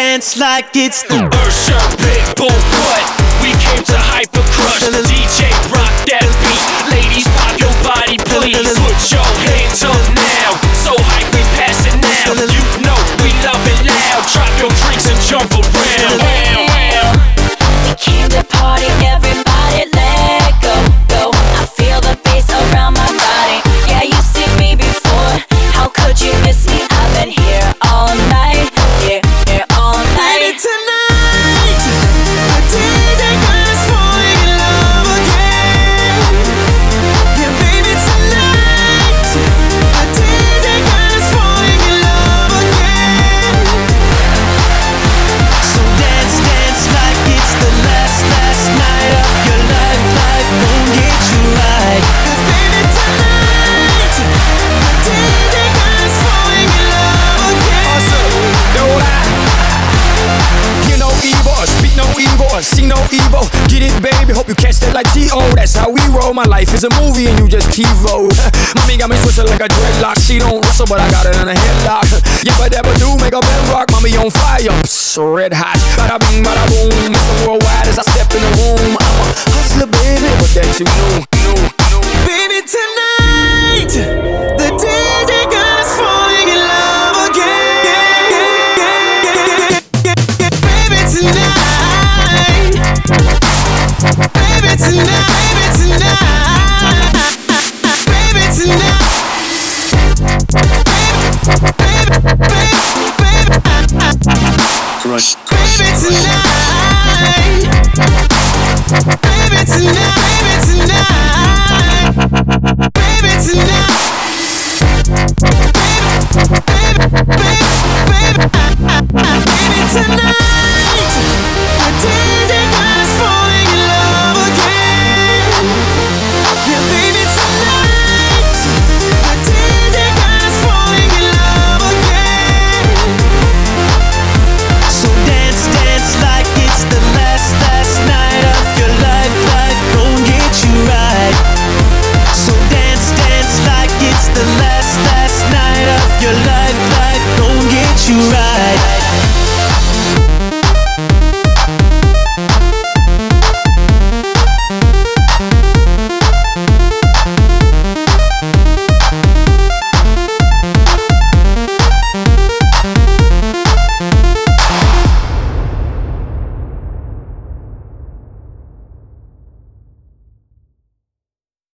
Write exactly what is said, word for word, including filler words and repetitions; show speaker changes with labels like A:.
A: dance like it's the
B: Ursher, big bull, what? We came to hyper crush. D J rock that beat. Ladies pop your body please. Put your hands up now. So hype we pass it now. You know we love it loud. Drop your drinks and jump around.
C: We came to party, everybody let go, go. I feel the bass around my body. Yeah, you seen me before. How could you miss me? I've been here all night. Yeah, here all night.
A: Baby, tonight, I did I gotta fall in love again. Yeah, baby, tonight, I did I gotta fall in love again. So dance, dance like it's the last, last night of your life. Life won't get you right. 'Cause baby, tonight, I did I gotta fall in love again.
D: Awesome, no lie. Hear no evil, or speak no evil, or see no evil. Get it, baby, hope you catch that like T O. That's how we roll. My life is a movie and you just TiVo. Mommy got me twisted like a dreadlock. She don't wrestle, but I got it in a headlock. Yeah, but that do make a bedrock. Mommy on fire, so red hot. Bada bing, bada boom. Mister Worldwide as I step in the room. I'm a hustler, baby, but that you know, know, know.
A: Baby, tonight, the D J got us falling in love again. Baby, tonight, baby, tonight, baby, tonight, baby, tonight, baby, baby, baby,
E: Crush.
A: baby, tonight, baby, tonight, baby.